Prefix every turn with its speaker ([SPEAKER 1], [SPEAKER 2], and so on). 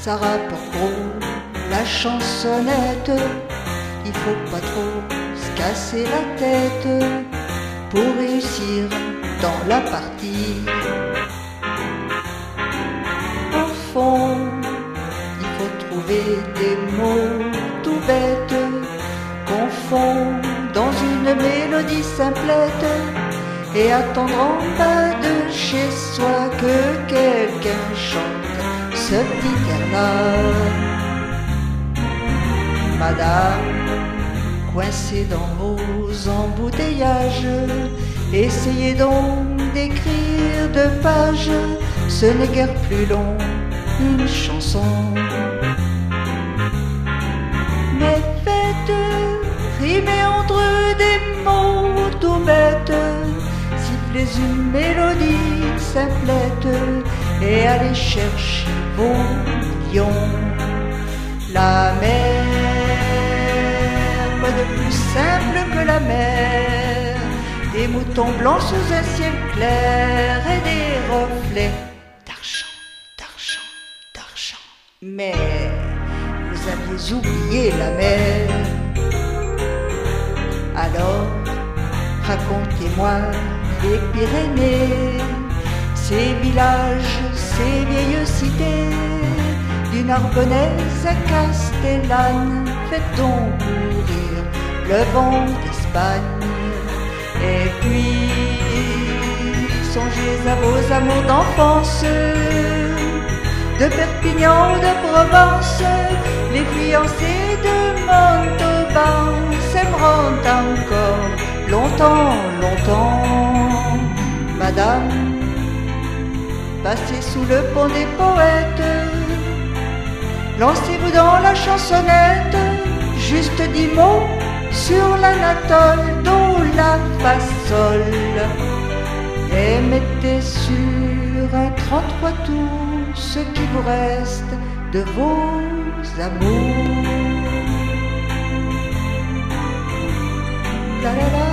[SPEAKER 1] ça rapporte gros la chansonnette. Il faut pas trop se casser la tête pour réussir dans la partie. Au fond, il faut trouver des mots tout bêtes qu'on fond dans une mélodie simplette et attendre en bas de chez soi que quelqu'un chante ce petit air-là. Madame, coincée dans vos embouteillages, essayez donc d'écrire 2 pages, ce n'est guère plus long, une chanson. Mais faites rimer entre des mots tout bêtes, sifflez une mélodie simplette et allez chercher vos lions. La mer, quoi de plus simple que la mer, des moutons blancs sous un ciel clair et des reflets d'argent, d'argent, d'argent. Mais vous aviez oublié la mer. Alors, racontez-moi les Pyrénées, ces villages, ces vieilles cités, du Narbonnaise à Castellane, faites donc courir le vent d'Espagne. Et puis, songez à vos amours d'enfance, de Perpignan ou de Provence, les fiancés de Montauban s'aimeront encore longtemps, longtemps. Madame, passez sous le pont des poètes, lancez-vous dans la chansonnette, juste 10 mots sur l'anatole, dont la façole, et mettez sur un 33 tours ce qui vous reste de vos amours. La la la.